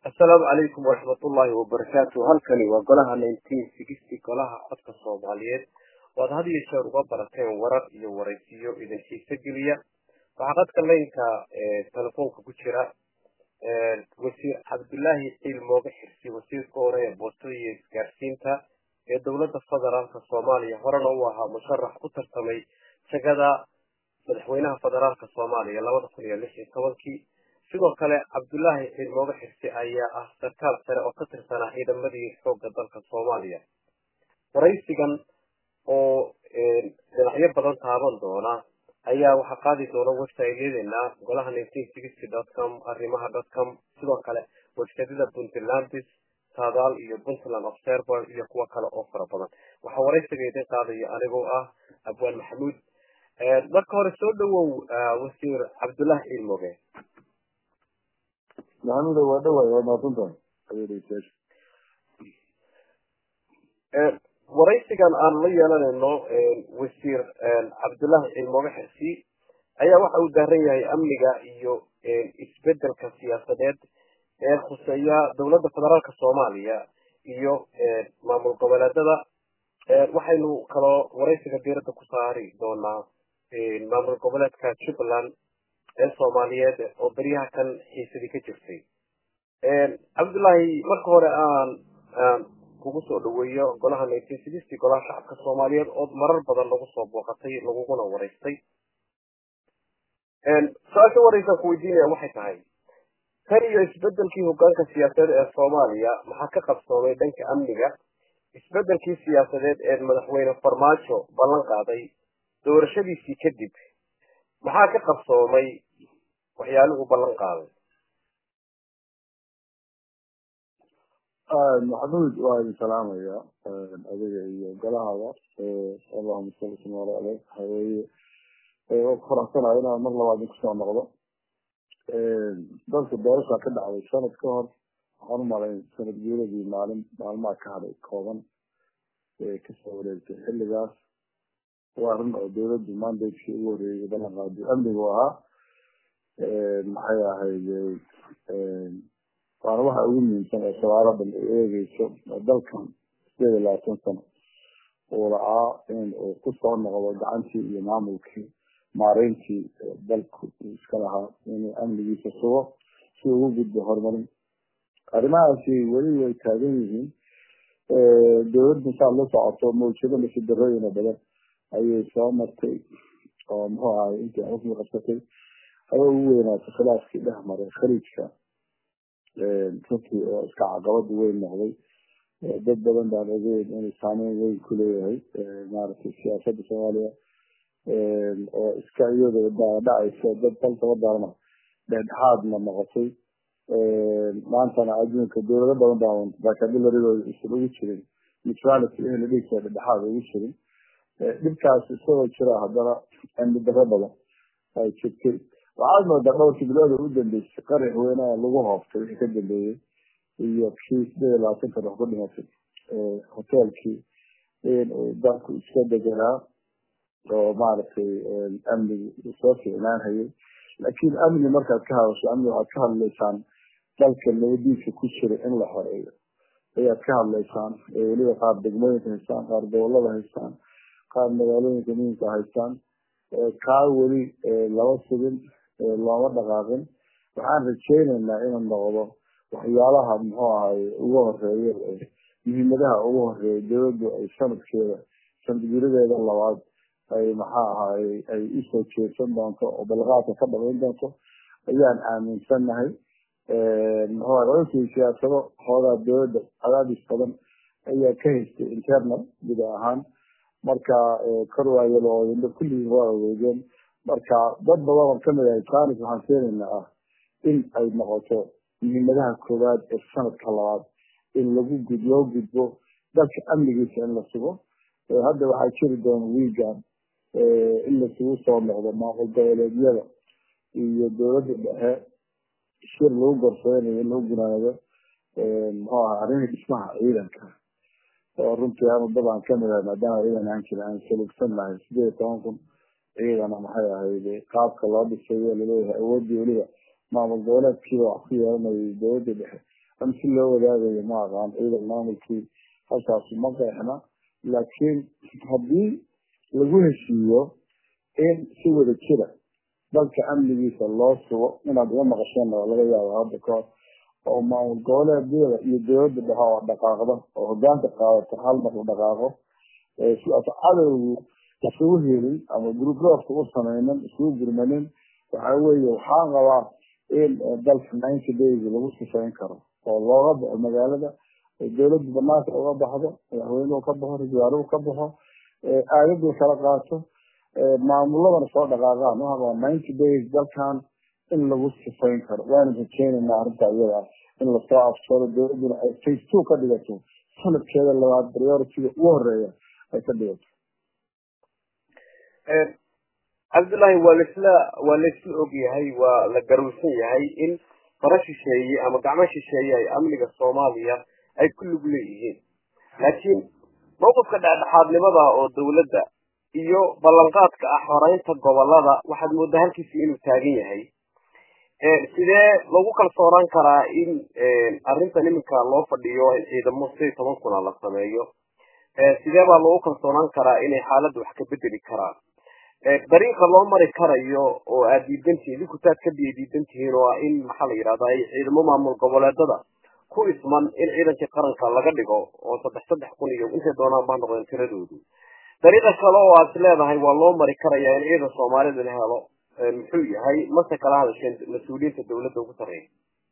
السلام عليكم ورحمة الله وبركاته. هلكني وقلها 1960 قلها عدك الصوماليات وهذه الشهر وبركين ورق يوريسيو إذا شيء سجلية وعقد كلين تلفون كبشرة وسير عبد الله الموقح في وسير كوريا بوطية كارسينتا الدولة الفدرالية الصومالية هرنا وها مشرح قطر تمي شجدا مدحوينها فدرالية الصومالية لو دخل يلحي كونكي sidoo kale Cabdullaahi ilmo xirsi ayaa sarkaal sare oo ka tirsan ciidamadii xoogga dalka Soomaaliya waraysigan oo dhinacyo badan taaban doona ayaa waxa qaadi doona website-yeedina golaha 1960.com arrimaha.com sidoo kale website-yada Puntland Saadaal iyo Puntland Observer iyo kuwa kale oo fara badan waxa waraysigeeda qaadaya anigoo Abwaan Maxamuud marka hore soo dhawow wasiir Cabdullaahi ilmoge محمد ودواء وما تنتظر waraysigan aan la yeelanayno wasiir Cabdullaahi ilmoge xirsi ayaa waxa uu daaran yahay amniga iyo isbedelka siyaasadeed ee khuseeya dowladda federaalka Soomaaliya iyo maamul goboleedyada waxaynu kaloo waraysiga diiradda ku saari doonaa maamul goboleedka Jubbaland Soomaaliyeed oo bariyaha kan xiisadii ka jirtay Cabdullaahi marka hore aan kugu soo dhaweeyo golaha 1960 golaha shacabka Soomaaliyeed oo marar badan lagu soo booqatay laguna waraystay su'aasha waraysan ku weydiinaya waxay tahay tan iyo isbedelkii hoggaanka siyaasadeed ee Soomaaliya maxaa ka qabsoomay dhanka amniga isbedelkii siyaasadeed ee madaxweyne Farmaajo ballan qaaday doorashadiisii kadib maxaa ka qabsoomay waxyaaluhu ballan qaaday محمود وعلي السلام يا أبي جلها اللهم صل وسلم عليه حوي وخرجنا هنا مرة واحدة كسر نقطة درس الدراسة كده على سنة كهر حرم على سنة جيرة دي معلم كهر كوبان كسر اللي جاس وارن دولة دمان ده شيء وري بدنا قاعد أمني وها محيا هاي وأنا واحد أقول من سنة سوارة بالإيجي شو دلكم سيد الله سنة ورعا إن قصة نقول عنتي ينامو كي مارينتي دلك إسكالها يعني أمني بيسسوا شو وجود بهرماني أرماء شيء ولي يتابعينهم دولد إن شاء الله ساعته موجودة بس الدرجة بدل أي شيء مرتي أو هو أنت أصلا قصتي أو وين خلاص كده مرة خريج شا runtii oo iska caqabad weyn noqday dad badan baa laga yeelay in saameyn weyn ku leeyahay maaragtay siyaasadda Soomaaliya oo iska iyadoo dhacaysa dad dalka wadana dhexdhexaadna noqotay maantana adduunka dowlado badan baa baakadilariga isugu jirin neutrality in la dhigto dhexdhexaad ugu jirin dhibkaas isagoo jira haddana amni darro badan ay jirtay waxaad moodaa dhowrkii bilood u dambeysay qarax weynaha lagu hooftay wixii ka dambeeyey iyo kii 28 ruux ku dhimatay hotelkii dalku iska deganaa oo maaragtay amnigu soo fiicnaanayay laakiin amni markaad ka hadasho amni waxaad ka hadlaysaan dalka nabadiisa ku jira in la xoreeyo ayaad ka hadlaysaan weliba qaar degmooyinka haystaan qaar gobolada haystaan qaar magaalooyinka muhiimka haystaan kaa weli laba sugin looma dhaqaaqin waxaan rajaynaynaa inuu noqdo waxyaalaha muxuu ahay ugu horeeya muhiimadaha ugu horeeya dowladdu ay sanadguuradeeda labaad ay maxaa ahay ay usoo jeedsan doonto oo balqaadka ka dhamayn doonto ayaan aaminsanahay muxuu ahay runtii siyaasado hoogaa dowladda cadaadis badan ayaa ka haystay internal guda ahaan marka kor waayada oo indho kulligii waa aweegeen marka dad badan oo kamid ah taanis waxaan keenaynaa in ay noqoto muhiimadaha koowaad ee sanadka labaad in loo gudbo dalka amnigiisa in la sugo hadda waxaa jiri doona wiigan in lasugu soo noqdo maamul goboleedyada iyo dowladda dhexe shir lagu gorseynayo in lagu gunaanado muxuu ahaa arrimihii dhismaha ciidanka oo runtii aanu dabcan kamid ah maadaama ciidan aan jira aan salugsannahay 18,000 ciidana maxay ahayd qaabka loo dhisayo laleeyahay awoodii weliba maamul goboleedkiiba wax ku yeelanayay dowladda dhexe si loo wadaagayo ma aqaan ciidan maamulkii halkaasi ma qeexna laakiin haddii lagu heshiiyo in si wada jira dalka amnigiisa loo sugo inaad uga maqasheen oo laga yaabo hadda kahor oo maamul goboleedyada iyo dowladda dhexe oo dhaqaaqda oo hogaanka qaadata hal mar u dhaqaaqo si aad cadowgu isugu helin ama gruubroofka u sameynin isugu gurmanin waxa weeye waxaan qabaa in dalka 90 days lagu sifayn karo oo looga baxo magaalada dowladda banaanka uga baxdo madaxweynuhu ka baxo rajaaluhu ka baxo aagadu kala qaato maamuladana soo dhaqaaqaan waxa qabaa 90 days dalkan in lagu sifayn karo waana rajeynaynaa arrinta iyada in lasoo afsaro dowladduna ay phase 2 ka dhigato sanadkeeda labaad priority-ga ugu horeeya ay ka dhigato cabdullaahi waa laisla ogyahay waa la garowsan yahay in fara shisheeye ama gacmo shisheeye ay amniga soomaaliya ay ku lug leeyihiin laakiin mowqifka dhexdhexaadnimada oo dowladda iyo ballanqaadka ah horeynta gobolada waxaad moodaa halkiisii inuu taagan yahay sidee lagu kalsoonaan karaa in arrintan iminka loo fadhiyo ciidamo 10 kuna la sameeyo sidee baa lagu kalsoonaan karaa inay xaaladda wax ka bedeli karaan dariiqa loo mari karayo oo aad diidantihiin idinkutaad ka diidantihiin oo in maxaa la yidhahdaa ay ciidamo maamul goboleedada ku isman in ciidankii qaranka laga dhigo oo 3 kun iyo intay doonaan baa noqdeen tiradoodu dariiqa kale oo aad leedahay waa loo mari karayaa in ciidan Soomaalida la helo muxuu yahay mase kala hadasheen mas'uuliyiinta dowladda ugu sarreeya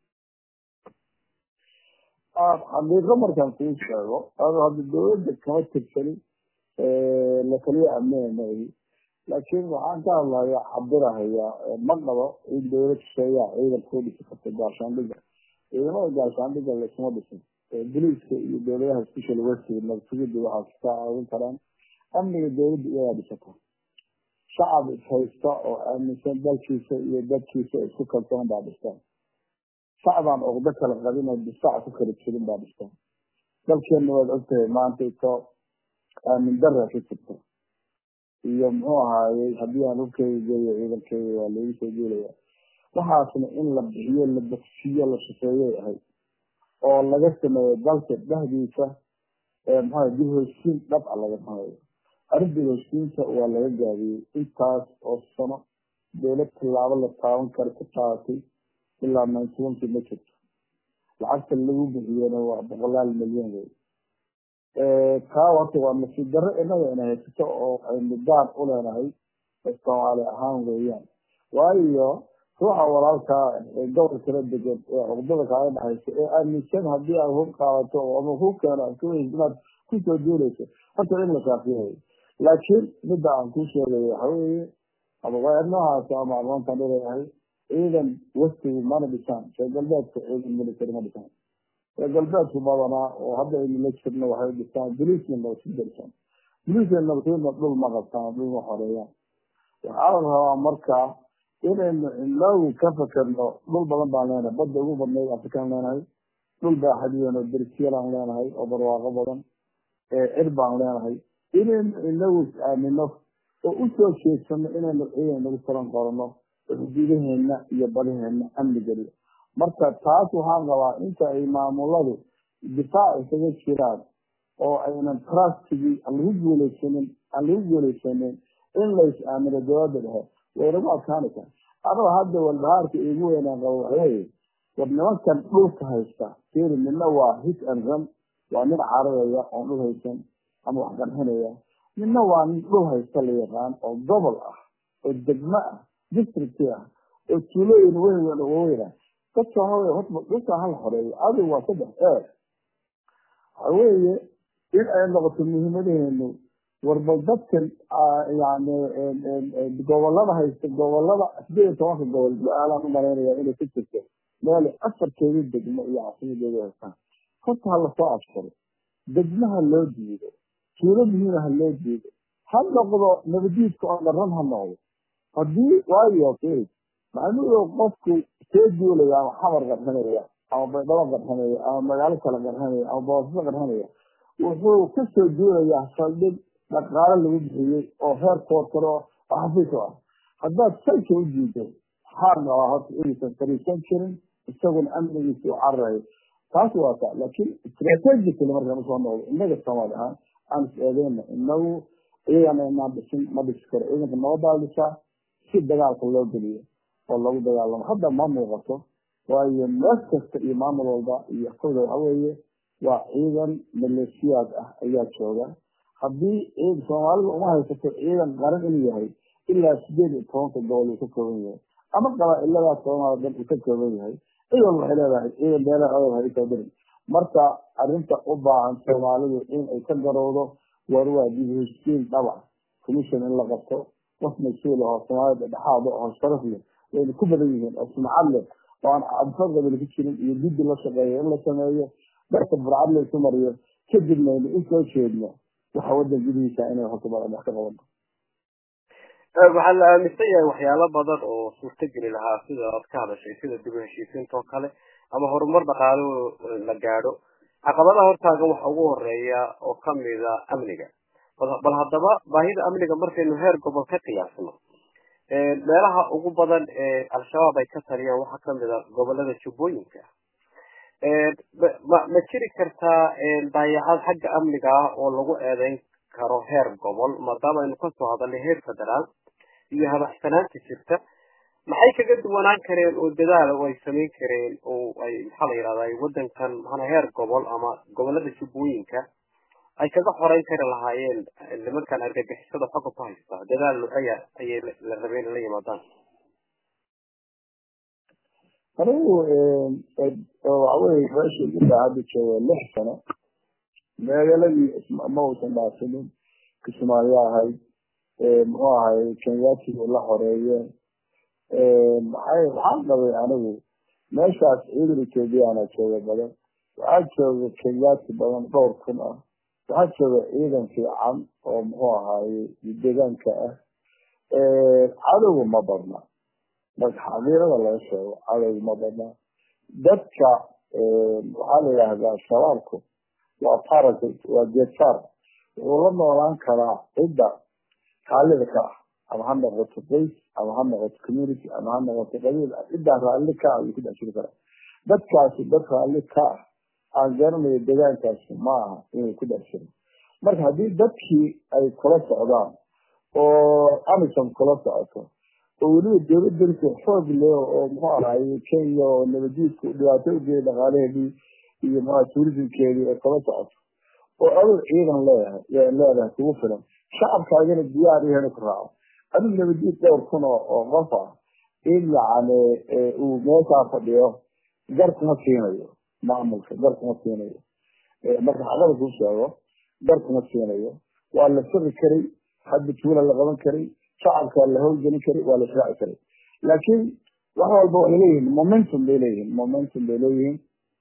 xaqiiqo markaan kuu sheego hadda dowladda kama tirsanin la kaliya amneenahi laakiin waxaan ka hadlayaa cabirahaya ma qabo in dowlad shisheeyaa ciidan ku dhisi karta gaashaandhiga ciidamada gaashaandhiga laysuma dhisin boliiska iyo dowladaha special western nabadgelyada waxaa ka caawin karaan amniga dowladda iyagaa dhisata shacab ishaysta oo aaminsan dalkiisa iyo dadkiisa isku kalsoon baa dhistaan shacbaan oqdo kala qabin oo difaac ku kala jirin baa dhistaan dalkeena waad ogtahay maanta itoo aamin darra ka jirta iyo muxuu ahaayey haddii aan hubkeyga geeyo ciidankeyga waa lagu soo geelaya waxaasna in la bixiyo la bogsiyo la shaqeeyay ahayd oo laga sameeyo dalka dhexdiisa maxaa dib heshiin dhab ah laga sameeyo arrinta heshiinta waa laga gaabiyey intaas oo sano dowlad tallaabo la taaban karo ka qaadatay ilaa 91 ma jirto lacagta lagu bixiyana waa 100 milyan wey kaa horta waa nasiib darro inaga ina haysato oo aynu gaar u leenahay Soomaali ahaan weeyaan waayo ruuxa walaalkaa gobol kala degan ee cugdada kaaga dhexaysa ee aaminsan haddii aad hub qaadato ama hubkeena inaad kusoo duulayso horta in la kaafiyayo laakiin midda aan kuu sheegayo waxa weeye ama waa noocaas ama aqoontaan leeyahay ciidan westigu mana dhisaan reer galbeedka ciidan military ma dhisaan reer galbeedku badanaa oo hadda aynu la jirno waxay dhisaan boliisna nabadgelyada boliisna nabadgelyada dhul ma qabtaan dhul ma xoreeyaan waxaa la rabaa markaa inaynu inagu ka fakerno dhul badan baan leenahay badda ugu badnayd afrikaan leenahay dhul baaxadiyan oo bersiyaan leenahay oo barwaaqo badan cir baan leenahay inaynu inagu is-aamino oo usoo jeedsano inaynu ciidan nagu taran qorano xuduudaheena iyo badaheena amni geliyo marka taas waxaan qabaa inta ay maamuladu difaac isaga jiraan oo aynan trustigii aan lagu guuleysanin in la is-aamino dowladda dhexe waynagu adkaanaysaa adoo hadda walbahaarka igu weynaan qabo waxweeye war nimankan dhulka haysta fiiri midna waa hit and run waa nin cararaya oon dhul haysan ama wax qarxinaya midna waa nin dhul haysta la yaqaan oo gobol ah oo degmo ah district ah oo tuulooyin weyn weyna dadka dhulka hal xoreeyo adigu waa 3 waxaweeye in ay noqoto muhiimadeenu warbal dadkan yani gobolada haysta gobolada 18 gobol go-aalaan u malaynaya inay ku jirto meel 4 degmo iyo caafimadeeda haystaan horta ha lasoo afsaro degmaha loo diido tuulo muhiim ha loo diido ha noqdo nabadiidka oo dharan ha noqdo haddii waayo fiiri macnuhu qofku soo duulaya ama xamar qarxinaya ama baydhabo qarxinaya ama magaalo kale qarxinaya ama boosas qarxinaya wuxuu ka soo duulayaa saldhig dhaqaale lagu bixiyey oo heer koortaro oo xafiis ah haddaad salka u diido waxaa rabaa horta inaysan fariisan jirin isaguna amnigiisa u cararayo taas waa taa laakiin strategically markaan usoo noqdo innaga Soomaali ahaan aan is-eedeyna inagu ciidana inaan dhisin ma dhisi karo ciidanka nabadda dhisaa si dagaalka loo geliyo oo lagu dagaalamo hadda ma muuqato waayo meel kasta iyo maamul walba iyo kooda waxa weeye waa ciidan maleeshiyaad ah ayaa jooga haddii ciidan Soomaalidu uma haysato ciidan qaran inuu yahay ilaa 18 gobol uu ka kooban yahay ama qabaa'ilada Soomaaliyeed uu ka kooban yahay ciidan waxay leedahay ciidan beelaha oo ay ka dirin marka arrinta u baahan Soomaalidu in ay ka garowdo warwaa dib-u-heshiisiin dhaba commission in la qabto qof mas'uul ah oo Soomaalida dhexaad oo sharaf leh way ku badan yihiin oo sumcad leh oo aan absarda ku jirin iyo dib loo shaqeeyo in la sameeyo dadka burcad la isku mariyo kadibna in soo jeedno waxa wadan gudihiisa inay horta badan wax ka qaban waxaa la aaminsan yahay waxyaalo badan oo suurtageli lahaa sida aad ka hadashay sida dib-u-heshiisiinta oo kale ama horumar dhaqaale la gaadho caqabadaha hortaagan waxa ugu horeeya oo kamid ah amniga bal haddaba baahida amniga markaynu heer gobol ka qiyaasno meelaha ugu badan ee al-shabaab ay ka taliyaan waxaa kamid ah gobolada jubbooyinka ma jiri kartaa dayacaad xagga amniga ah oo lagu eedeyn karo heer gobol maadaama aynu kasoo hadalnay heer federaal iyo habaxsanaanta jirta maxay kaga duwanaan kareen oo dadaal oo ay samayn kareen oo ay maxaa la yidhahdaa wadankan maxana heer gobol ama gobolada jubbooyinka ay kaga xoreyn kari lahaayeen nimankan argagixisada xogga ku haysta dadaal nuucaya ayay la rabeen la yimaadaan anigu waxa weeye meesha ilaa hadda jooga 6 sano magaaladii ma uusan dhaafinin Kismaayo ahayd muxuu ahay Kenyaati la xoreeyeen waxaan qabay anigu meeshaas ciidan Ethiopiana jooga badan waxaa jooga Kenyaati badan dhowr kun ah waxaa jooga ciidan fiican oo muxuu ahay deegaanka ah cadowga ma badna marka xaqiiqada laga sheego cadowga ma badna dadka waxaa la yidhaahdaa shabaabku waa parasite waa geedfar wuxuu la noolaan karaa cidda kaalida ka ah ama ha noqoto qoys ama ha noqoto community ama ha noqoto qabiil ciddaa raalli ka ah ayuu ku dhex jiri karaa dadkaasi dad raalli ka ah aan garanayo deegaankaasi ma aha inay ku dhex jiro marka haddii dadkii ay kula socdaan oo amisom kula socoto oo weliba dowladdanku xoog leh oo muxuu ahaye Kenya oo nabadiidku dhibaato u geeyay dhaqaalaheedii iyo muxuu tourismkeedii ay kula socoto oo adoo ciidan leedahay kugu filan shacabkaagana diyaar yahay ku raaco aduu nabadiid dhowr kun oo qof ah in yacni uu meeshaa fadhiyo gar kuma siinayo maamulka gar kuma siinayo marka xaqada kuu sheego gar kuma siinayo waa la siri karay hadda tuula la qaban karay shacabka la howlgelin karay waa la israaci karay laakiin wax walba waxay leeyihiin momentum bay leeyihiin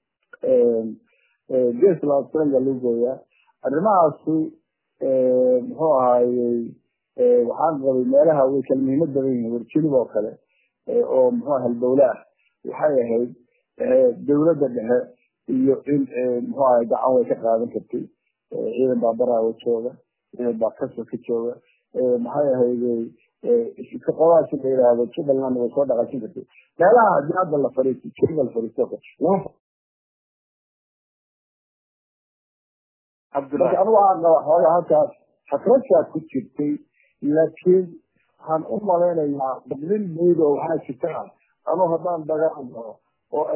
gees la australia lagu gooyaa arrimahaasi muxuu ahayey waxaan qabay meelaha way kala muhiimad badan yihiin warjilib oo kale oo muxuu halbowle ah waxay ahayd dowladda dhexe iyo in muxuu ahay gacan way ka qaadan kartay ciidan baa baraawo jooga ciidan baa kasoo ka jooga maxay ahayday shaqadaasi la yidhaahdo jubbaland way soo dhaqaajin kartay meelaha haddii hadda la fariisto jubal fariisto marka anigu waxaan qabaa xoogaa halkaas xakrashaa ku jirtay laakiin waxaan u malaynayaa badlin mayd oo waxaa jirta anuu haddaan dagaal galo oo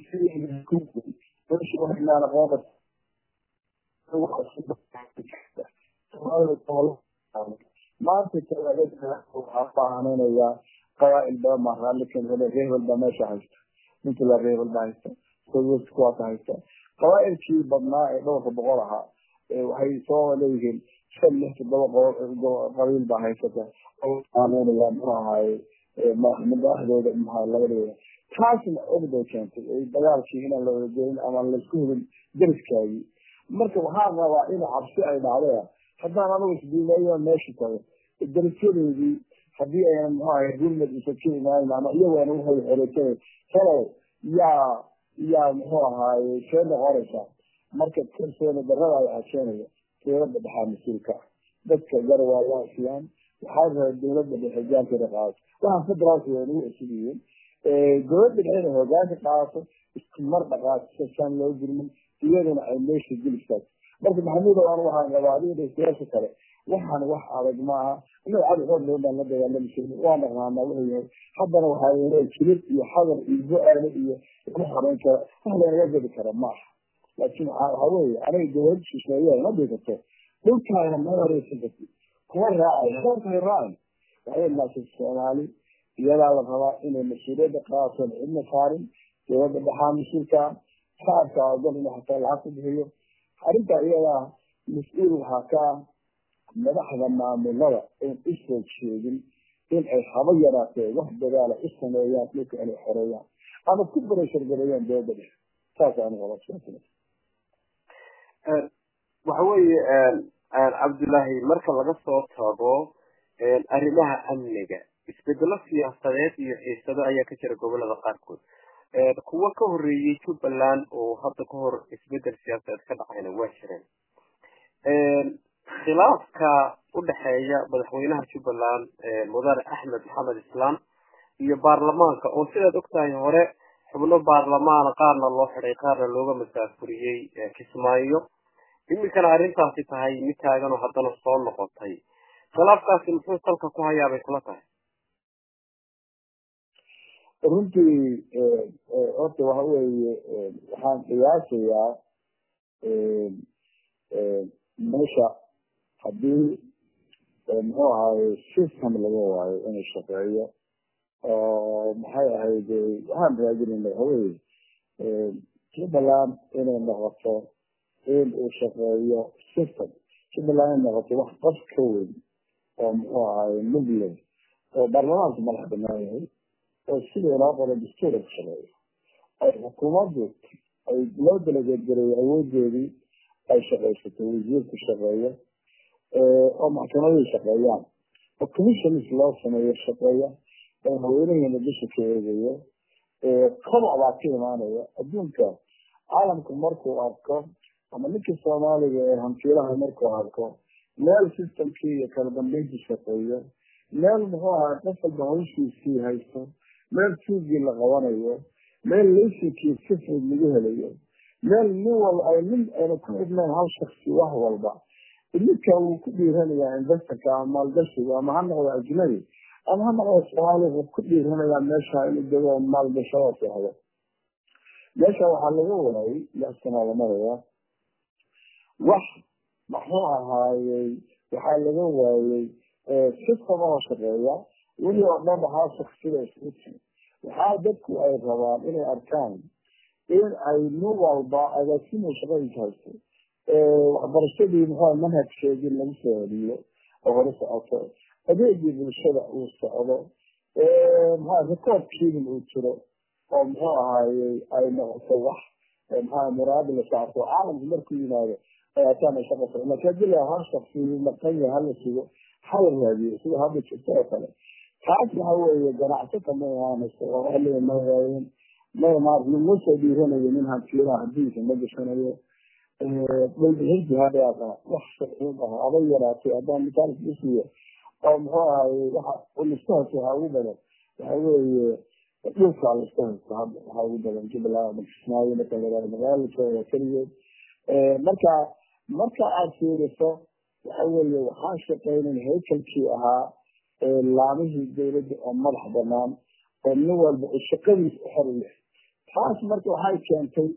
maanta waxaan baahanayaa qabaa'il badan baa raallikan reebel baa meesha haysta ninkii la reebel baa haysta sodwest kuwaasa haysta qabaa'ilkii badnaa ee dhowrka boqol ahaa waxay soo leeyihiin 5-6 qabiil baa haysata aaneynaya muxuu ahaye madaxdooda maxaa laga dhigaya taasna ogday keentay dagaalkii inaan la wadagelin ama laisku hubin dariskaagii marka waxaan rabaa in cabsi ay dhacdaya haddaan anigu isdiimeeyo meesha tago darisyadeedii haddii aynan muxuu ahay gurmad isaka imaanin ama iyagoona waxay xereesanay talow yaa muxuu ahaaye see noqonaysaa marka kalsooni darrada ay adkeenaya dowladda dhexaa mas-uulka ah dadka gar waa loo isiyaan waxaa rabaa dowladda dhexe hogaankeeda qaadato waxaan federaalka waa nagu cusub yihiin dowladda dhexe inay hogaanka qaadato iskumar dhaqaasaan loo jirmin iyadana ay meesha gelisaan marka maxamuud aan waxaan rabaa adiga siyaasa kale waxaan wax adag maaha inuu cad xoog loo dhan la dagaalami jirin waa dhaqaanaa wuxuu yahay haddana waxaa yeelay jilid iyo xadar iyo go-aale iyo isku xarayn kara wax lanaga gedi kara maaha laakiin waxaa weeye aniga dowlad shisheeyaa ma dhigato dhulkaana ma horeysan kartid kuma raacay dalkay raacay waxay naasay soomaali iyadaa la rabaa inay mas-uuliyadda qaadataan cidna saarin dowladda dhaxaa mas-uulka shacabka odan inuu xataa lacag ku bixiyo arrinta iyadaa mas-uul waxaa ka ah madaxda maamulada in usoo jeedin in ay haba yaraatee wax dadaala u sameeyaan dhulka inay xoreeyaan ama ku barashargareeyaan dowladda dhexe saas aniga waxa weeye cabdullaahi marka laga soo tago arrimaha amniga isbedelo siyaasadeed iyo xiisado ayaa ka jira gobolada qaarkood kuwa ka horeeyey jubbaland oo hadda ka hor isbedel siyaasadeed ka dhacayna waa jireen khilaafka u dhexeeya madaxweynaha jubbaland mudane axmed maxamed islaam iyo baarlamaanka oo sidaad ogtahay hore xubno baarlamaan qaarna loo xidhay qaarna looga masaafuriyey kismaayo iminkana arrintaasi tahay mid taagan oo haddana soo noqotay khilaafkaasi muxuu salka ku hayaa bay kula tahay runtii horta waxa weeye waxaan qiyaasayaa meesha haddii muxuu ahaye system laga waayo inuu shaqeeyo oo maxay ahayd waxaan raadinayna waxa weye jubbaland inay noqoto in uu shaqeeyo system jubbaland inay noqoto wax qof ka weyn oo muxuu ahaye muglen oo baarlamaanku madax banaan yahay oo sidii loo qoro dastuurka ku shaqeeyo ay xukuumaddu ay loo dalageedgareeyo awoodeedii ay shaqaysato wasiirku shaqeeyo oo maxkamadii shaqeeyaan oo commissions loo sameeyo shaqeeya oo haweenahina bisha ka eegayo koboc baa ka imaanaya adduunka caalamku markuu arko ama ninkii soomaaliga ee hantiilaha markuu arko meel systemkii iyo kala dambeyntii shaqeeyo meel muxuu ahaa qof walba hawshiisii haysto meel tuugii la qabanayo meel laysinkii si fudud lagu helayo meel nin ayna ku xidhnayn hal shaksi wax walba ninka wuu ku dhiiranayaa investorka ama maalgashiga ama ha noqdo ajnabi ama ha noqdo soomaali wuxuu ku dhiiranayaa meesha inuu dego maalgashada seexdo meesha waxaa laga waayay 6 sano la maraya wax maxuu ahaayey waxaa laga waayey system oo shaqeeya weli oo dhan waxaa shaksida isku timi waxaa dadku ay rabaan inay arkaan in ay nin walba agaasimu shaqadiisa haysto waxbarashadii muxuu manhajkeedii lagu soo celiyo oo hore socoto adeegii bulshada uu socdo rekoorkiidin uu jiro oo muxuu ahaayey ay noqoto wax maxaa muraadi la saarto caalamku markuu yimaado ayaataana shaqa socon laakiin hadii la hal shaksi maqan yahay hala sugo hala raadiyo sida hadda jirto oo kale taas waxa weeye ganacsata ma imaanayso oo xilliga ma raadin ma soo dhiiranayo nin hantiilaha hadiisa ma gashanayo dhulbixintii hadhaata wax shaqiin ah aba yaraatay haddaan misaalka isiiyo oo muxuu ahaye waxa liska haysto waxaa ugu badan waxa weeye dhulkaa liska haysto hadda waxaa ugu badan jubbaland kismaayo marka layihahdo magaalada keligeed marka aad fiiriso waxa weeye waxaan shaqeynin haykalkii ahaa laamihii dowladda oo madax banaan oo nin walba uu shaqadiis u xor yahay taas marka waxay keentay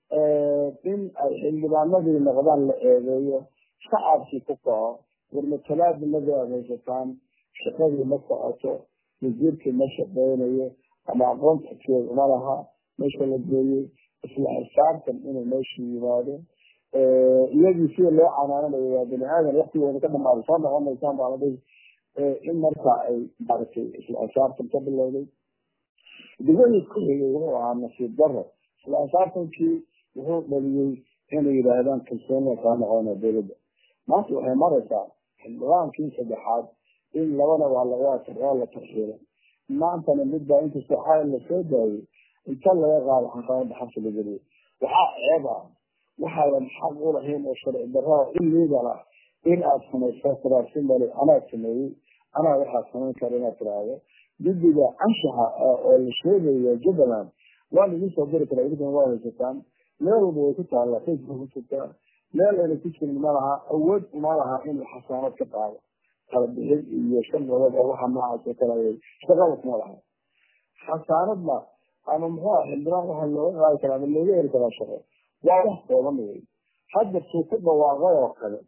in ay xildhibaanadii noqdaan la eedeeyo shacabkii ku kaco warmatalaadnimada aad haysataan shaqadii ma socoto wasiirkii ma shaqeynayo ama aqoonta keeda ma laha meesha la geeyey isla xisaabtan inuu meesha yimaado iyagii sida loo canaananayo waa bani aadan waktigooda ka dhamaada soo noqonaysaan baa la dhihi in marka ay maaragtay isla xisaabtan ka bilowday digooyii ku xigay wuxuu ahaa nasiib daro isla xisaabtankii wuxuu dhaliyey inay yidhaahdaan kalsoonida kaa noqona dowladda maanta waxay maraysaa xildhibaankii saddexaad in labana waa la tarxiilay maantana midbaa inkastoo xaal lasoo daayay inta laga qaado xaqaada xabsi la geliyo waxaa ceeb ah waxaadan xaq u lahayn oo sharci darraa illegal ah in aad samayso tiraasi male anaa sameeyey anaa waxaa samayn kara inaad tiraahdo guddiga anshaxa oo la sheegayo jubbaland waan idin soo diri karaa idinkan waa haysataan meel walba way ku taallaa facebook ku jirtaa meel ayna ku jirin ma laha awood uma laha inuu xasaanad ka qaado kala bixin iyo shan nabad oo waxa noocaas oo kale ayay shaqada kuma laha xasaanadna ama muxuu ah xildhibaan waxa looga qaadi karaa ama looga heli karaa shaqo waa wax kooban wey hadda suu ku dhawaaqay oo kale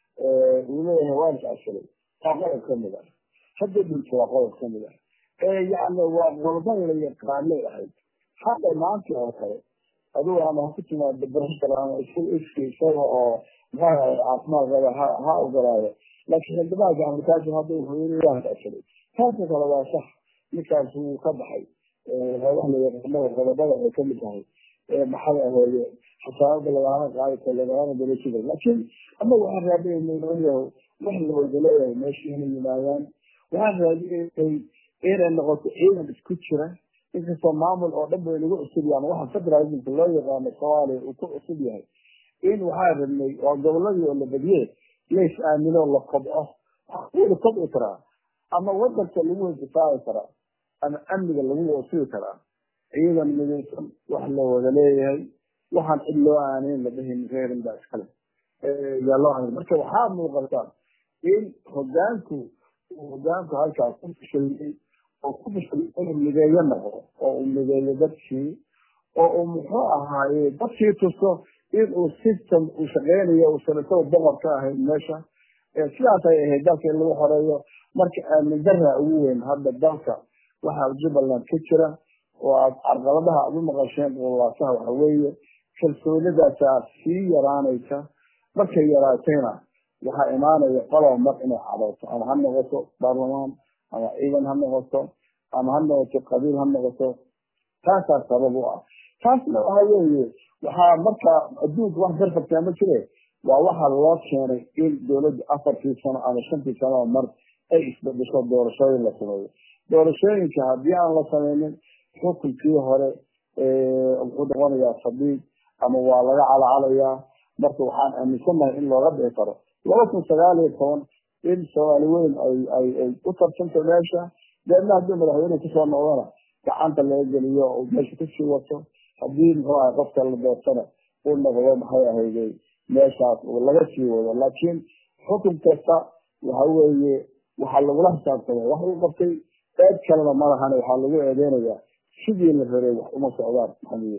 uu leeyahay waan is-cashalay waa qodob kamid ah hadda dhulka waa qodob kamid ah yani waa qodobada la yaqaanay ahayd hadda maanta oo kale adigu ama ha ku timaado barashada ama isaga oo maxaa caafimaad qaba ha ogolaado laakiin xildhibaanka amarkaasi hadda wuxuu waan is-cashalay taasoo kale waa sax ninkaas wuu ka baxay wax la yaqaanada qodobada ay kamid tahay maxay ahaye xasaanada lagama qaadi karo lagama dalajida laakiin ama waxaan raadinaynaa wax la wada leeyahay meesha inay yimaadaan waxaan raadinaynay inay noqoto ciidan isku jira inkastoo maamul oo dhan bay nagu cusub yahay waxa federalismka loo yaqaano soomaaliya uu ku cusub yahay in waxaa rabnay waa goboladii oo la badiyey lays aamino la kobco la kobci karaa ama wadanka lagu intifaaci karaa ama amniga lagu wasuuli karaa ciidan midaysan wax la wada leeyahay waxaan cid loo aaneyn la dhahin reerin baa iskale yaa loo aaneyn marka waxaa muuqata in hogaanku halkaas ku fashiliyey oo ku fashiliyey inuu mideeyo noqdo oo uu mideeyo dadkii oo uu muxuu ahaaye dadkii tuso in uu system uu shaqeynayo uusan isagoo boqor ka ahayn meesha sidaas ay ahayd dalka in lagu xoreeyo marka aamin darra ugu weyn hadda dalka waxaa jubbaland ka jira oo aad carqaladaha aad u maqasheen qolaasaha waxa weeye kalsoonidaasaa sii yaraanaysa markay yaraatayna waxaa imaanaya qoloba mar inay cadooto ama ha noqoto baarlamaan ama ciidan ha noqoto ama ha noqoto qabiil ha noqoto taasaa sabab u ah taasna waxa weeye waxaa marka adduunka wax darfagtaa ma jire waa waxa loo keenay in dowladda 4 sano ama 5 sano mar ay isbedesho doorashooyin la sameeyo doorashooyinka haddii aan la sameynin xukunkii hore wuxuu noqonayaa fadhiid ama waa laga calacalayaa marka waxaan aaminsanahay in looga dhici karo 2019 in soomaali weyn ay u tartanto meesha deedna haddii madaxweyne kusoo noqdana gacanta laga geliyo oo meesha kusii wato haddii muxuu ahay qofka la doortana uu noqdo maxay ahayday meeshaas uu laga sii wado laakiin xukun kasta waxa weeye waxaa lagula xisaabtamay wax uu qabtay eed kalena malahana waxaa lagu eedeynayaa sidii la rabay wax uma socdaan maxamuud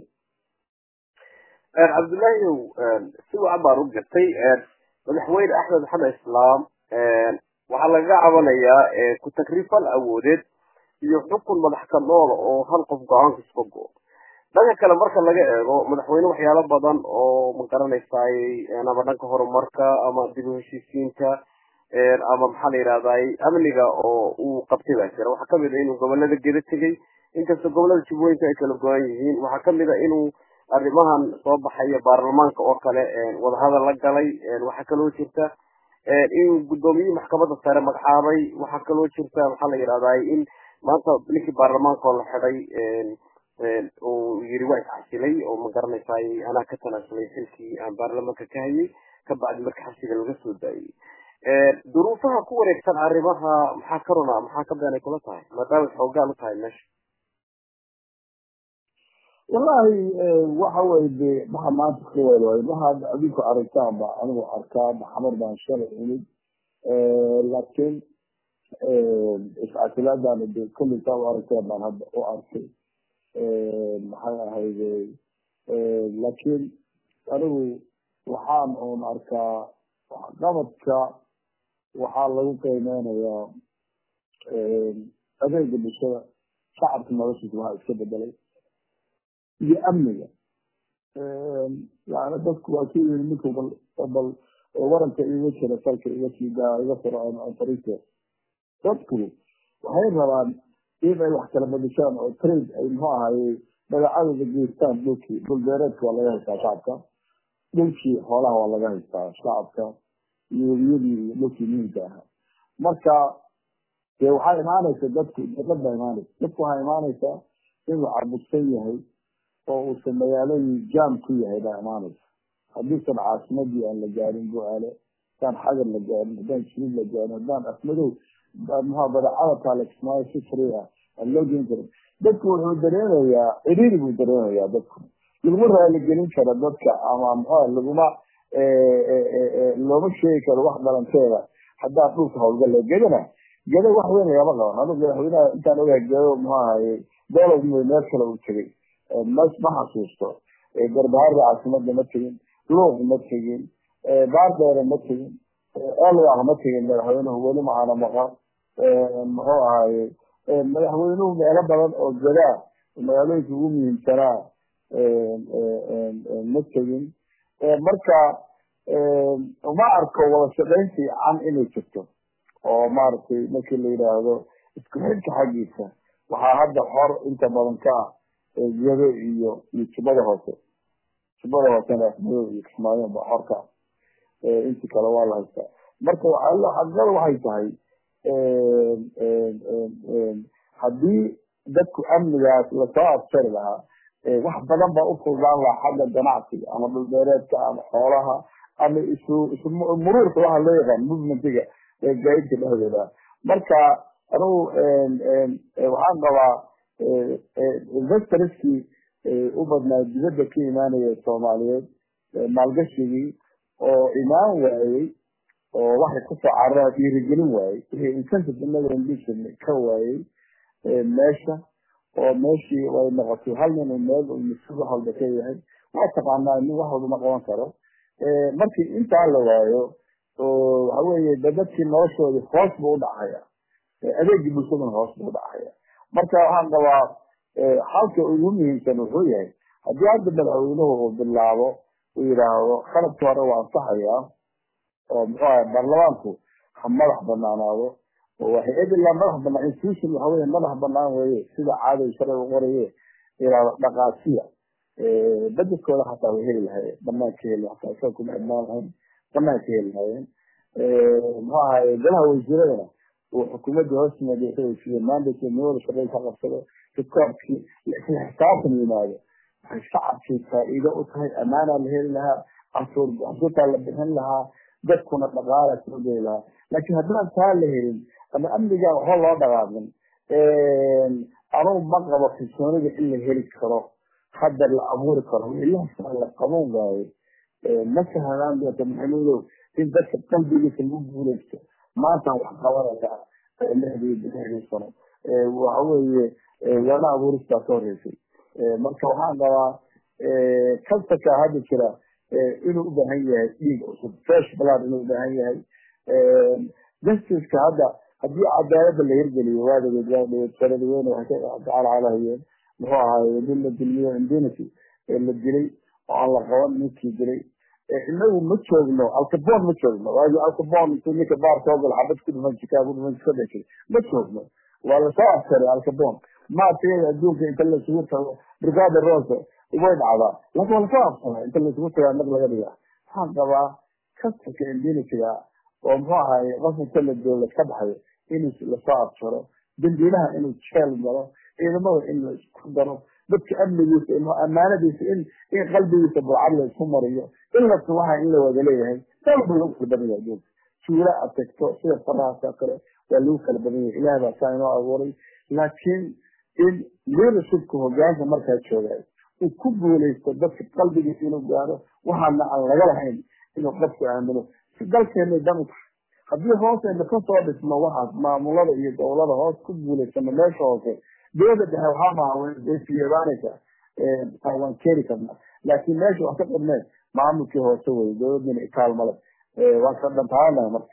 cabdullaahi si wacan baan u gartay madaxweyne axmed maxamed islaam waxaa lagaga cabanayaa ku takrifal awoodeed iyo xukun madax ka nool oo hal qof go-aanka iska go dhanka kale marka laga eego madaxweyne waxyaalo badan oo ma garanaysaay ama dhanka horumarka ama dib u heshiisiinta ama maxaa la yidhahdaay amniga oo uu qabtay baa jira waxaa kamid a inuu gobolada geda tegey inkastoo gobolada jubbooyinka ay kala go-an yihiin waxaa kamid a inuu arrimahan soo baxaya baarlamaanka oo kale wadahadal la galay waxaa kaloo jirta inuu gudoomiyihii maxkamadda sare magacaabay waxaa kaloo jirta maxaa la yidhahdaay in maanta ninkii baarlamaanka oo la xidhay uu yiri waa isxasilay oo ma garanaysaay anaa ka tanaasulay xilkii aan baarlamaanka ka hayay kabacdi marka xabsiga laga soo daayay duruufaha ku wareegsan arrimaha maxaa ka runa maxaa ka beenay kula tahay maadaama xoogaan u tahay meesha wallahi waxa weye de waxa maanta ka weelwaay waxaad adinku aragtaan ba anigu arkaa maxamar baan shalay imid laakiin iscasilaadaan de kullisaa u aragteen baan hadda u arkay maxay ahayde laakiin anigu waxaan uun arkaa qabadka waxaa lagu qiimeynayaa adeega bulshada shacabka noloshiisa waxaa iska bedelay iyo amniga yani dadku waa ku yiri ninku bal waranka iga jira salka iga siidaa iga furo fariiste dadku waxay rabaan in ay wax kala badishaan oo trade ay muxuu ahaye magacadooda geystaan dhulkii dhul beereedka waa laga haystaa shacabka dhulkii xoolaha waa laga haystaa shacabka iyo webiyadii iyo dhulkii muhiimka ahaa marka dee waxaa imaanaysa dadku dad baa imaanaysa dadku waxaa imaanaysaa inuu cabudsan yahay oo uusan magaaladii jaam ku yahay baa imaanaysa haddiisan caasimadii aan la gaarin go-aale haddaan xagar la gaarin haddaan jilid la gaarin haddaan afmadow muxua badacada taaleksmaayo si free ah aan loo geen karin dadku wuxuu dareemayaa cidhiiri buu dareemayaa dadku laguma raaligelin karo dadka ama maxaa laguma looma sheegi karo wax dhalanteeda haddaa dhulka hawlgala gedana geda wax weyn lagama qaban anigu madaxweynaha intaan ogahay gedo muxuu ahaye dowlad meel kale uu tegay ma xasuusto garbaharda caasimada ma tegin luuq ma tegin baardheere ma tegin elwaq ma tegin madaxweynuhu weli macaana maqan muxuu ahaye madaxweynuhu meelo badan oo gadaa magaalooyinka ugu muhiimsanaa ma tegin marka uma arko wada shaqayn fiican inay jirto oo maaragtay markii la yidhaahdo isku xidka xaggiisa waxaa hadda xor inta badan ka ah gado iyo jubada hoose hoosena iyo kismaayo ba xor ka intii kale waa la haystaa marka xaqada waxay tahay haddii dadku amnigaas lasoo absari lahaa wax badan baa ufududaan lahaa xagga ganacsiga ama dhulbeereedka ama xoolaha ama muruurka waxa loo yaqaan movementiga gaadidka dhexdeeda marka anugu waxaan qabaa investorskii u badnaa dibadda ka imaanaya soomaaliyeed maalgashigii oo imaan waayey oo waxay kusoo carara dhiirigelin waayey wixii incentive inaga ambition ka waayey meesha oo meeshii way noqotay hal nin meel uu mas-uul wax walba ka yahay waa taqaanaa nin wax walba ma qaban karo markii intaa la waayo oo waxa weeye dadkii noloshoodii hoos buu u dhacaya adeegii bulshadana hoos buu u dhacaya marka waxaan qabaa xalka ugu muhiimsan wuxuu yahay haddii hadda madaxweynuhu uu bilaabo uu yidhaahdo qalabkii hore waa ansaxayaa oo muxuu ahay baarlamaanku ha madax banaanaado oo hay-ad ilaa madax banaan institution waxa weye madax banaan weeye sida caadi sharciga u qoraye yidhaahdo dhaqaasiya budgetkooda hataa way heli lahaayeen banaanka heli hataa isaga kuma xidhnaan lahayn banaanka heli lahaayeen muxuu ahaye golaha wasiiradana uu xukuumadda hoos yimaada mandate niwada shaqeyn ka qabsado rikoobkii isla xisaabtan yimaado waxay shacabkii faa'iido u tahay amaanaa la heli lahaa canshuurtaa la bixin lahaa dadkuna dhaqaala soo geli lahaa laakiin haddaan taa la helin ama amnigaa waxba loo dhaqaaqin anugu ma qabo kalsoonida in la heli karo hadda la abuuri karo ilaha la qaban waayo ma sahlaan doonta maxamuudow in dadka qalbigiisa lagu guulaysto maanta wax qabanaya lixdii sano waxa weeye waana abuuristaa ka horeysay marka waxaan qabaa kalsaka hadda jira inuu u baahan yahay dhiig cusub fresh blood inuu u baahan yahay justiceka hadda haddii cadaalada la hirgeliyo waadasanada weyn waxay ka calcalahayeen muxuu ahaaye nin la dilmiyo impunity la dilay oo aan la qaban ninkii dilay inagu ma joogno alcabon ma joogno waayo alcabon intuu ninka baar soo galo xabad ku dhufan chicago dhufan iska dhashay ma joogno waa lasoo afsaray alcabon maarteeda adduunka inta laisugu tago brigada rose way dhacdaa laakin waa lasoo afsaray inta laisugu tagaa nag laga dhigaa waxaan qabaa kastarka impunity-ga oo muxuu ahaye qof inta la dowlad ka baxayo inuu lasoo afsaro dambiilaha inuu jeel galo ciidamada in la isku daro dadka amnigiisa amaanadiisa in qalbigiisa burcad la isku mariyo ilasa waxa in la wada leeyahay salba lagu kala badan yahay adduunka tuula aad tagto sida farahaasa kale waa lagu kala badan yahay ilaah baa saa inoo abuuray laakiin in leadershipka hogaanka markaa joogayo uu ku guulaysto dadka qalbigiisa inuu gaaro waxaana aan laga lahayn inuu qofku aamino si dalkeena dan u tahay haddii hooseyna kasoo dhisno waxaas maamulada iyo dowlada hoos ku guulaysano meesha hoose dowlada dhexe waxaa maaha way fiyeebaanaysaa waan keeni karnaa laakiin meesha wax ka qadneen maamulkii hoose wey dowladina itaal male waan ka dhantaanahay marka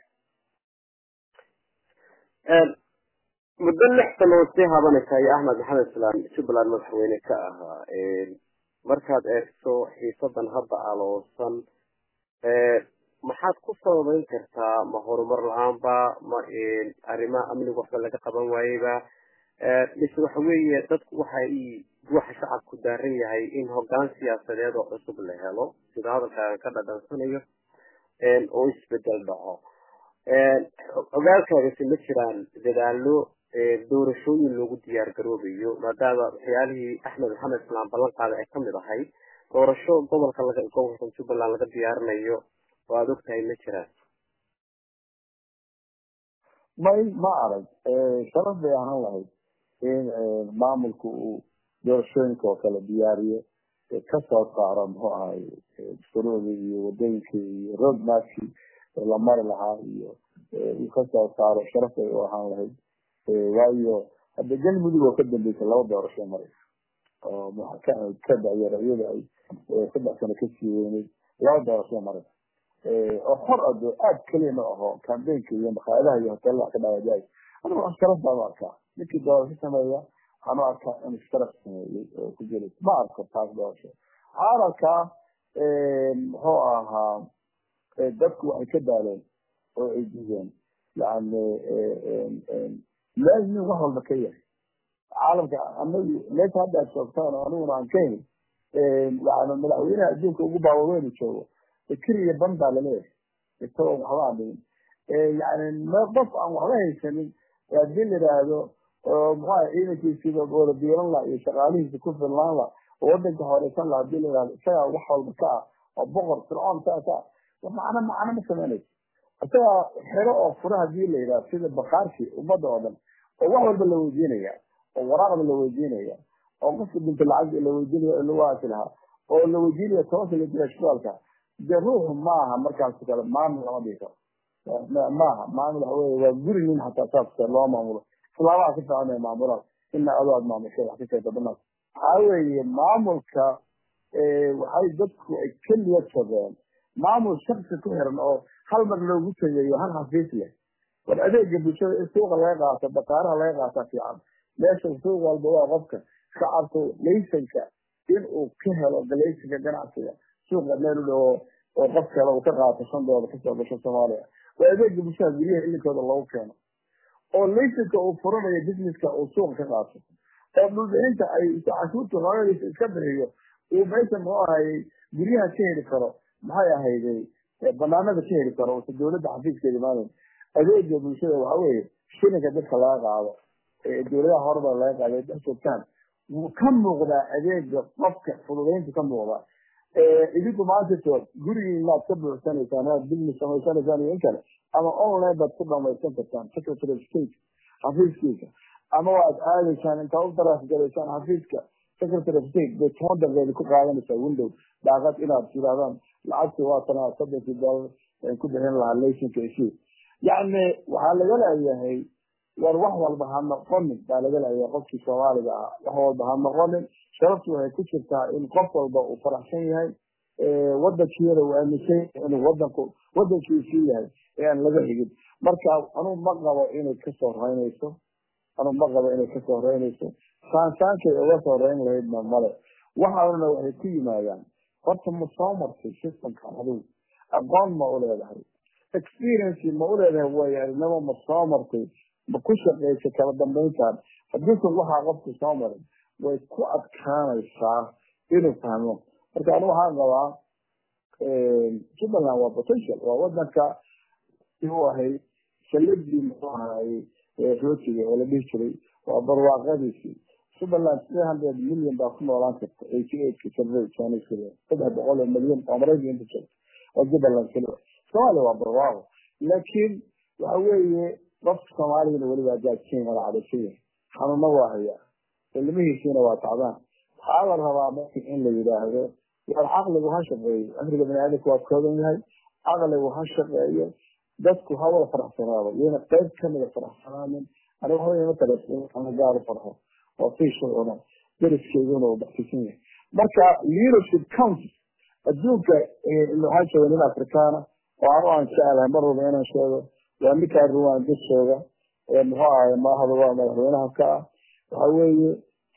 muddo 6 sanood sii habanaysa iyo axmed maxamed islaan jubbaland madaxweyne ka ahaa markaad eegto xiisadan hadda aloosan maxaad ku sababeyn kartaa ma horumar la-aanba ma arrimaha amniga waxba laga qaban waayeyba mise waxa weeye dadku waxa shacabku daaran yahay in hoggaan siyaasadeed oo cusub la helo sida hadalkaagan ka dhadhansanayo oo isbedel dhaco ogaalkaagasi ma jiraan dadaalo doorashooyin loogu diyaar garoobayo maadaama waxyaalihii axmed maxamed islaan ballan qaada ay kamid ahay doorasho gobolka jubbaland laga diyaarinayo oo aada ogtahay ma jiraan ma arag sharaf bay ahaan lahayd in maamulku uu doorashooyinka oo kale diyaariyo kasoo saaro muxuu ahay shuruucdii iyo wadooyinkii iyo roadmapkii la mari lahaa iyo uu kasoo saaro sharaf ay u ahaan lahayd waayo hadda galmudug oo ka dambeysay 2 doorasho maray oo ka daayara iyada ay 3 sano kasii weyneyd 2 doorasho maray oo xor aad kaliya ma aho campaignka iyo maqaayadaha iyo hoteelada ka dhawaajay anigu wax sharaf baan arkaa ninkii doorasho sameeya waxaan arkaa in sharaf sameeyay oo ku jiray ma arko taas doorasho arkaa muxuu ahaa dadku waxay ka daaleen oo ay diideen yani لازم يروحوا المكية عالم عمال ليش هذا الشخصان أنا عن كين يعني ملاوينا أجيك وجوبا وين يشوا الكريه بند على ليه يسووا حوالين يعني ما بس عن وعليه سنين الدين هذا ما إيه كيسيب أقول ديان الله يشغالين في كفر الله وودك هوريسان الله الدين هذا شيء وحول بكاء وبغر فرعون تأتى ومعنا مثلا حتى حراء فرها دي اللي إذا سيد البخارشي ومضى هذا وواحد اللي وجينيه ووراء اللي وجينيه وقصة بنت العز اللي وجينيه اللي واصلها واللي وجينيه تواصل إلى أشكالك جروهم معها مركز كلام ما من رمضيته ما من هو وجري من حتى تفسر الله معموله فلا كيف أنا معموله إن أولاد معمول شيء حتى تبنى هاي معمولك وهاي ضدك كل يتشغل معمول شخص كهرن أو هل من لو قلت له هل حفيت له والأداء قبل شيء السوق لا يقاطع بقارها لا يقاطع في عام ليش السوق والبواء غفك شعرته ليس إنه كهر ليس كجناح سوق له وغفك لو تقاطع صندوق وكسر بشر سواليا وأداء قبل شيء بريه اللي كذا الله كان أو ليس كأوفرنا يبزنس كأسوق كقاطع طب أنت أي تعشوت غير الكبر هي وبيت هاي بريها شيء كرا ما هي بنانا شيء كرا والدولة حفيز كلمات أداء قبل شيء وعوي شنو كده خلاص على الدولة هربا لا قاعد كان وكم مغدا أداء قفك فلوين كم مغدا إذا ما تقول جري لا تبع سنة سنة بالنسبة سنة ثانية يمكن أما أونلاين بتبع ما يسمى كان فكرة الشيء حفيز كيك أما وقت عالي كان أنت أقدر أفكر كان حفيزك فكرة الشيء بتوضح زي اللي كنت قاعدين في ويندوز بعدت إلى بسيران العكس واصلنا صدق في الدول كل هنا على ليش كشيء يعني وحال جل هي وروح والبهام قمن قال جل هي قصة شوارع وهو البهام قمن شرطه هي كشفت إن قفل وفرح شيء هاي ودك شيء وأن شيء إنه ودك شيء يعني لذا يجد مركب أنا مقرأ إنه كسر هاي نيسو أنا مقرأ إنه كسر هاي نيسو كان كي وصل هاي لهيدنا مرة وحاولنا وهيتي ما يعني قد مصامر في السيستم كان هذا أقام ما أقول هذا experience ما أقول هو يعني لما مصامرتي بكل شيء كان دمين كان حديث الله عرفت صامر ويكون كان الشعر إنه فهمه فكانوا هذا جبنا هو potential وودك هو هي سلبي مصاهي روتي ولا بيشتري وبرواقدي سبحان 300 مليون داخل ولا كنت كسر كان يصير كده بقول مليون أمريكي أنت شفت وجبنا كده سؤال هو برواقه لكن وهو رفض صومالي ولا جاء شيء ولا على شيء حنا نواهيا اللي ما هي شيء واتعبان حاول هذا ممكن إن اللي يراهده والعقل وهالشيء أمريكا من هذيك واتكلم هاي عقل وهالشيء dadku hawada faraxsanaado iyana qayb kamida faraxsanaanin aniga hooyo matala ana gaar farxo oo fiisho ona deriskeyga oo baxsan yahay marka leadership counts adduunka inuu haysto nin afrikaana oo aan jecelahay mar walba inaan sheego waa ninka ruwan dadshooga maxaa ma hada waa madaxweynaha ka waxa weeye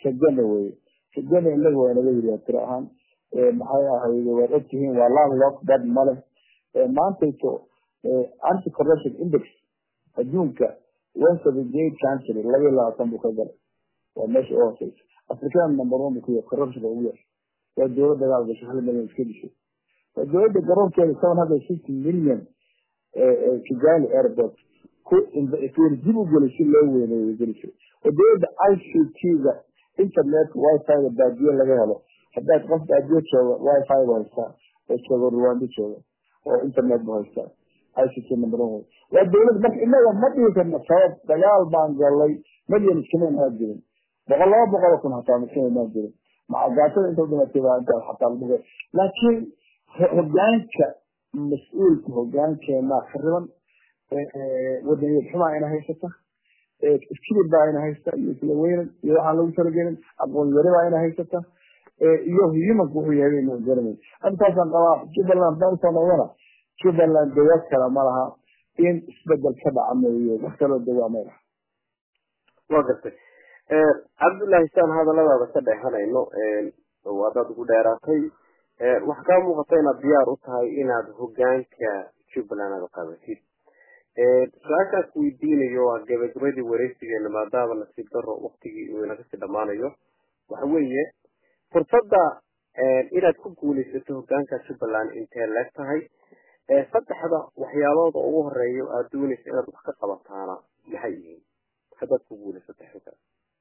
shaqada inagu waa naga yiri tiraan maxay ahayd waa ogtihiin waa landlock dad male maanta anti-corruption index adduunka wasa the gate country laga laatan buu ka galay waa meesha oo hooseysa african number 1 ku corruption ugu yar waa dowladda dagaal gashay 1 milyan iska dishay waa dowladda garoonkeeda 750 million Kigali airport ku dib u galay si loo weyneeyo gelisay waa dowladda ICT-ga internet wifi da baadiyo laga helo haddaad qof baadiyo jooga wifi ba haystaa oo jooga Rwanda jooga oo internet ba haystaa ICT number 1 waa dowladda marka inaga ma dhihi karna sabab dagaal baan galay milyan iskama jirin بقول حتى مكان ما جري مع قاتل أنت بدنا تبغى أنت حتى البقى لكن هجانك مسؤول هجانك ما خربا ودني الحما أنا هي شتى كثير بقى أنا هي شتى يسوين يروح على وسر جيرن أقول يري أنا هي شتى يوم هو يبي من جرمي أنت أصلا قال جبل لنا بس أنا ولا جبل لنا دوات كلام لها إن بدل كذا عملية دخلوا الدوام لها وقت عبد الله حسين هذا لا بس ده هنا إنه وهذا تقول دراكي وحكام مقطعنا ديار وتهاي إن هذا هو جان كجبل لنا بقابسيد سؤالك كويدين يو جاب جريدي وريسي لما دام نسيب در وقتي ونقص دمانه يو وحويه فرصة إلى تكون لسته كان كشبلان إنترنت هاي صدق هذا وحيالات أوه الرئيو أدوني سئلة تحقق بطانا لحيين هذا تقول لسته هذا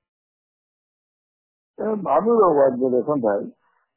معمول هو الجلسان هاي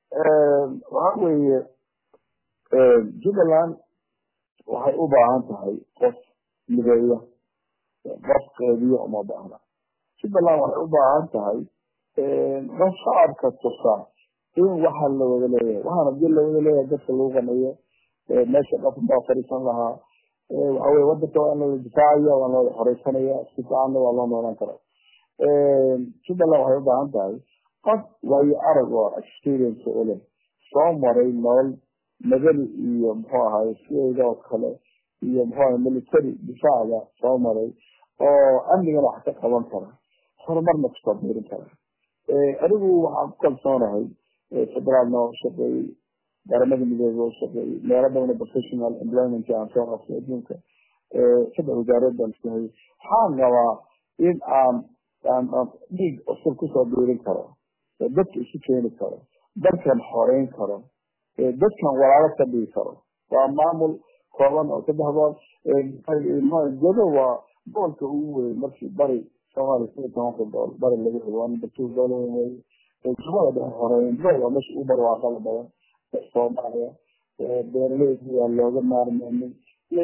وحوي جبلان وحي أبعان هاي قف مدينة قف قيدية وما بعنا جبلان وحي أبعان هاي قف شعب كالتصان إن وحل لو ذليه وحنا بجل لو ذليه دفع اللغة نية ماشي قف فريسان لها وحوي ودته أنه الدفاعية وأنه الحريصانية استطاعنا والله ما ننكره جبلان وحي أبعان هاي قد وهي أرجع experience له صامري نال مجال يمحوها يسير خلا يمحوها ملتري دفاع صامري أمني راح تقبل ترى خرمر مكتوب ترى أرجو عقل صانعي فدرالنا شقي برامج مدرسة شقي لا ربنا من professional employment كان صار في الدنيا كده وزارة دمشق حال نوا إن أم ديج أصل كسر دورين ترى dadka isu keeni karo dadkan xoreyn karo dadkan walaalo ka dhigi karo waa maamul kooban oo sadexdood jado waa gobolka ugu weyn markii bari soomaaliya sida tobanka gobol bari laga helo waa number 2 gobol wey jumada dhexe xoreyn gobol waa meesha ugu barwaaqada badan soomaaliya beeraleyda waa looga maarmeynin iyo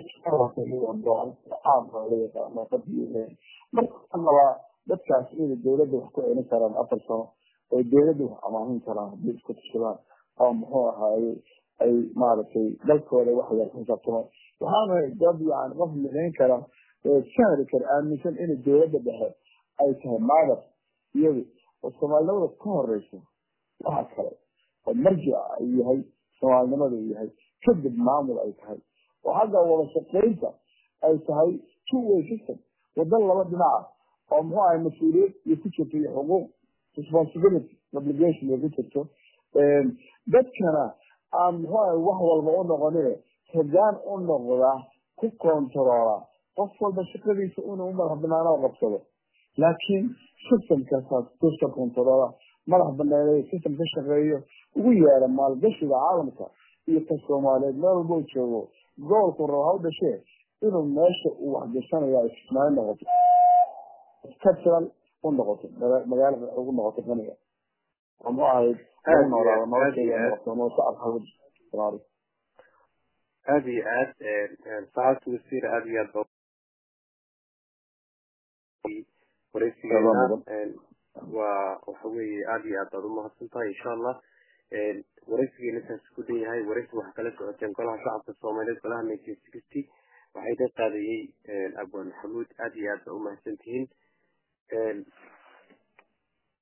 marka dadkaas inay dowladda wax ku celin karaan 4 sano oo dawladdu wax amaahin karaan hadii isku tashadaan oo muxuu ahaayay ay maaragtay dalkooda wax yar ku sabtamo waxaana dad yaan qof midayn kara shahri kar aaminsan in dawladda dhexe ay tahay maadar iyada oo Soomaalida ka horeyso waxa kale oo marjic ay yahay Soomaalinimadu yahay kadib maamul ay tahay oo hadda wada shaqeynta ay tahay two-way system wadan laba dhinac oo muxuu ahaay mas'uuliyad iyo ku jirto xuquuq responsibility obligation iyo ku jirto dadkana aan wax walba u noqonee hoggaan u noqda ku kontrola qof walba shaqadiisa inuu madax banaana qabsado laakiin systemkaas ku kontrola madax banaanay system ka shaqeeyo ugu yeera maalgashiga caalamka iyo ka Soomaaliyeed meel walba joogo goolku raaxo dhashay inuu meesha uu wax gashanayo ismaay noqoto cultural ونقطة مجال ونقطة ثانية ومعاهد هذه عاد ساعات تصير هذه ورسينا وحوي هذه عاد ضمها سلطة إن شاء الله ورسينا نسكتين هاي ورسي وحكلت وتنقلها شعب الصومالي كلها من 1960 وحيدا هذه أبو محمود هذه عاد أمها سنتين